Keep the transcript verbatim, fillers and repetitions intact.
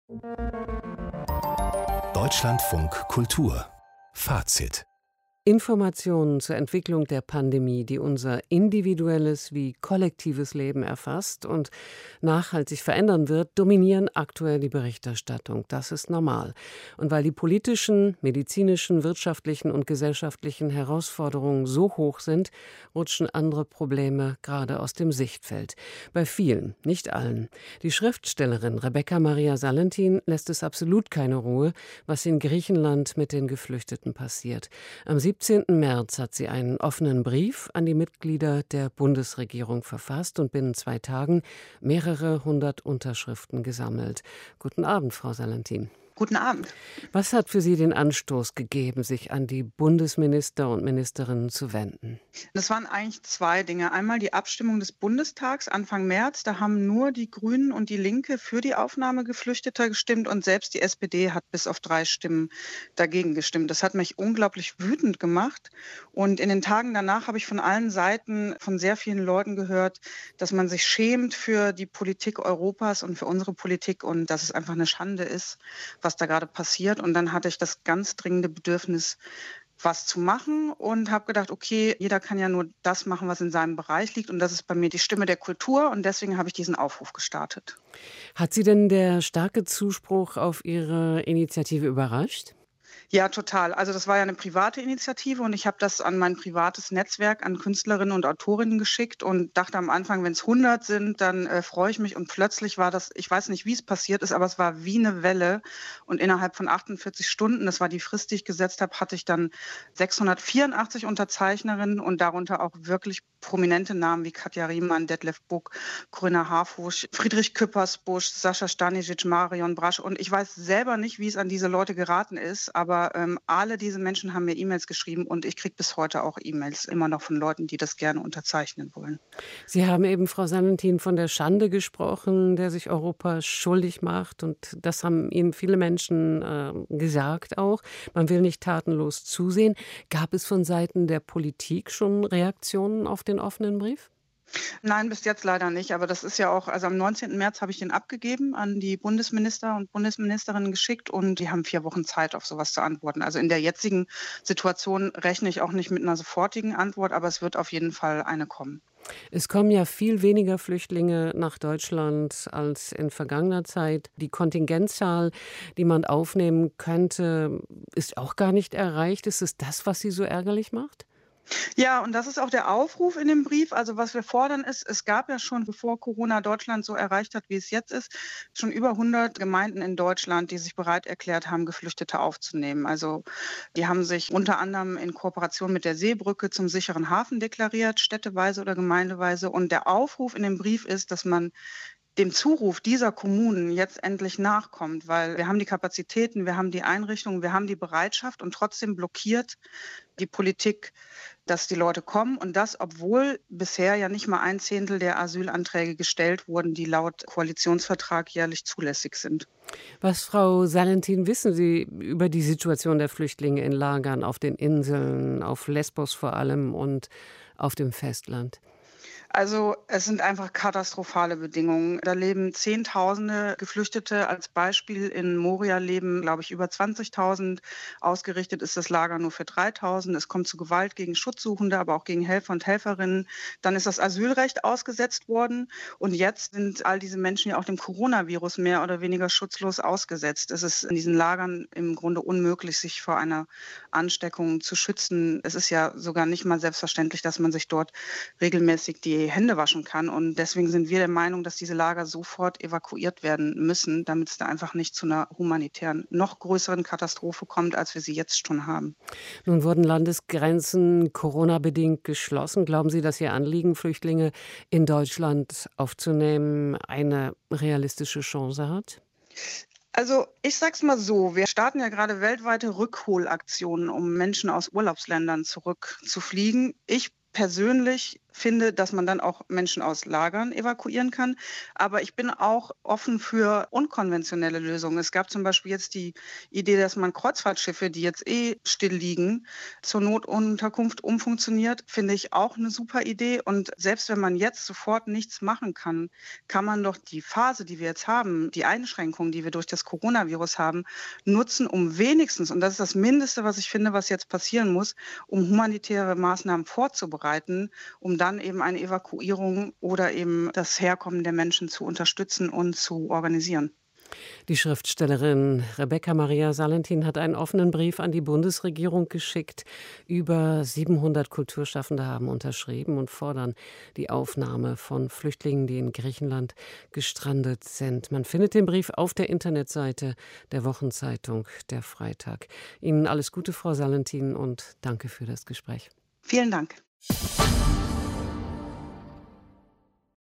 Deutschlandfunk Kultur Fazit. Informationen zur Entwicklung der Pandemie, die unser individuelles wie kollektives Leben erfasst und nachhaltig verändern wird, dominieren aktuell die Berichterstattung. Das ist normal. Und weil die politischen, medizinischen, wirtschaftlichen und gesellschaftlichen Herausforderungen so hoch sind, rutschen andere Probleme gerade aus dem Sichtfeld. Bei vielen, nicht allen. Die Schriftstellerin Rebecca Maria Salentin lässt es absolut keine Ruhe, was in Griechenland mit den Geflüchteten passiert. Am siebzehnten März hat sie einen offenen Brief an die Mitglieder der Bundesregierung verfasst und binnen zwei Tagen mehrere hundert Unterschriften gesammelt. Guten Abend, Frau Salentin. Guten Abend. Was hat für Sie den Anstoß gegeben, sich an die Bundesminister und Ministerinnen zu wenden? Das waren eigentlich zwei Dinge. Einmal die Abstimmung des Bundestags Anfang März. Da haben nur die Grünen und die Linke für die Aufnahme Geflüchteter gestimmt und selbst die S P D hat bis auf drei Stimmen dagegen gestimmt. Das hat mich unglaublich wütend gemacht. Und in den Tagen danach habe ich von allen Seiten von sehr vielen Leuten gehört, dass man sich schämt für die Politik Europas und für unsere Politik und dass es einfach eine Schande ist, was da gerade passiert. Und dann hatte ich das ganz dringende Bedürfnis, was zu machen und habe gedacht, okay, jeder kann ja nur das machen, was in seinem Bereich liegt. Und das ist bei mir die Stimme der Kultur. Und deswegen habe ich diesen Aufruf gestartet. Hat Sie denn der starke Zuspruch auf Ihre Initiative überrascht? Ja, total. Also das war ja eine private Initiative und ich habe das an mein privates Netzwerk, an Künstlerinnen und Autorinnen geschickt und dachte am Anfang, wenn es hundert sind, dann äh, freue ich mich. Und plötzlich war das, ich weiß nicht, wie es passiert ist, aber es war wie eine Welle. Und innerhalb von achtundvierzig Stunden, das war die Frist, die ich gesetzt habe, hatte ich dann sechshundertvierundachtzig Unterzeichnerinnen und darunter auch wirklich prominente Namen wie Katja Riemann, Detlef Buck, Corinna Harfusch, Friedrich Küppersbusch, Sascha Stanisic, Marion Brasch. Und ich weiß selber nicht, wie es an diese Leute geraten ist, aber ähm, alle diese Menschen haben mir E-Mails geschrieben und ich kriege bis heute auch E-Mails immer noch von Leuten, die das gerne unterzeichnen wollen. Sie haben eben, Frau Salentin, von der Schande gesprochen, der sich Europa schuldig macht. Und das haben Ihnen viele Menschen äh, gesagt auch. Man will nicht tatenlos zusehen. Gab es von Seiten der Politik schon Reaktionen auf den offenen Brief? Nein, bis jetzt leider nicht. Aber das ist ja auch, also am neunzehnten März habe ich den abgegeben, an die Bundesminister und Bundesministerinnen geschickt und die haben vier Wochen Zeit, auf sowas zu antworten. Also in der jetzigen Situation rechne ich auch nicht mit einer sofortigen Antwort, aber es wird auf jeden Fall eine kommen. Es kommen ja viel weniger Flüchtlinge nach Deutschland als in vergangener Zeit. Die Kontingentzahl, die man aufnehmen könnte, ist auch gar nicht erreicht. Ist es das, was Sie so ärgerlich macht? Ja, und das ist auch der Aufruf in dem Brief. Also was wir fordern ist, es gab ja schon, bevor Corona Deutschland so erreicht hat, wie es jetzt ist, schon über hundert Gemeinden in Deutschland, die sich bereit erklärt haben, Geflüchtete aufzunehmen. Also die haben sich unter anderem in Kooperation mit der Seebrücke zum sicheren Hafen deklariert, städteweise oder gemeindeweise. Und der Aufruf in dem Brief ist, dass man dem Zuruf dieser Kommunen jetzt endlich nachkommt, weil wir haben die Kapazitäten, wir haben die Einrichtungen, wir haben die Bereitschaft und trotzdem blockiert die Politik, dass die Leute kommen und das, obwohl bisher ja nicht mal ein Zehntel der Asylanträge gestellt wurden, die laut Koalitionsvertrag jährlich zulässig sind. Was, Frau Salentin, wissen Sie über die Situation der Flüchtlinge in Lagern auf den Inseln, auf Lesbos vor allem und auf dem Festland? Also es sind einfach katastrophale Bedingungen. Da leben Zehntausende Geflüchtete. Als Beispiel in Moria leben, glaube ich, über zwanzigtausend. Ausgerichtet ist das Lager nur für dreitausend. Es kommt zu Gewalt gegen Schutzsuchende, aber auch gegen Helfer und Helferinnen. Dann ist das Asylrecht ausgesetzt worden. Und jetzt sind all diese Menschen ja auch dem Coronavirus mehr oder weniger schutzlos ausgesetzt. Es ist in diesen Lagern im Grunde unmöglich, sich vor einer Ansteckung zu schützen. Es ist ja sogar nicht mal selbstverständlich, dass man sich dort regelmäßig die Hände waschen kann. Und deswegen sind wir der Meinung, dass diese Lager sofort evakuiert werden müssen, damit es da einfach nicht zu einer humanitären, noch größeren Katastrophe kommt, als wir sie jetzt schon haben. Nun wurden Landesgrenzen Corona-bedingt geschlossen. Glauben Sie, dass Ihr Anliegen, Flüchtlinge in Deutschland aufzunehmen, eine realistische Chance hat? Also ich sag's mal so, wir starten ja gerade weltweite Rückholaktionen, um Menschen aus Urlaubsländern zurückzufliegen. Ich persönlich finde, dass man dann auch Menschen aus Lagern evakuieren kann. Aber ich bin auch offen für unkonventionelle Lösungen. Es gab zum Beispiel jetzt die Idee, dass man Kreuzfahrtschiffe, die jetzt eh still liegen, zur Notunterkunft umfunktioniert, finde ich auch eine super Idee. Und selbst wenn man jetzt sofort nichts machen kann, kann man doch die Phase, die wir jetzt haben, die Einschränkungen, die wir durch das Coronavirus haben, nutzen, um wenigstens, und das ist das Mindeste, was ich finde, was jetzt passieren muss, um humanitäre Maßnahmen vorzubereiten, um dann dann eben eine Evakuierung oder eben das Herkommen der Menschen zu unterstützen und zu organisieren. Die Schriftstellerin Rebecca Maria Salentin hat einen offenen Brief an die Bundesregierung geschickt. Über siebenhundert Kulturschaffende haben unterschrieben und fordern die Aufnahme von Flüchtlingen, die in Griechenland gestrandet sind. Man findet den Brief auf der Internetseite der Wochenzeitung Der Freitag. Ihnen alles Gute, Frau Salentin, und danke für das Gespräch. Vielen Dank.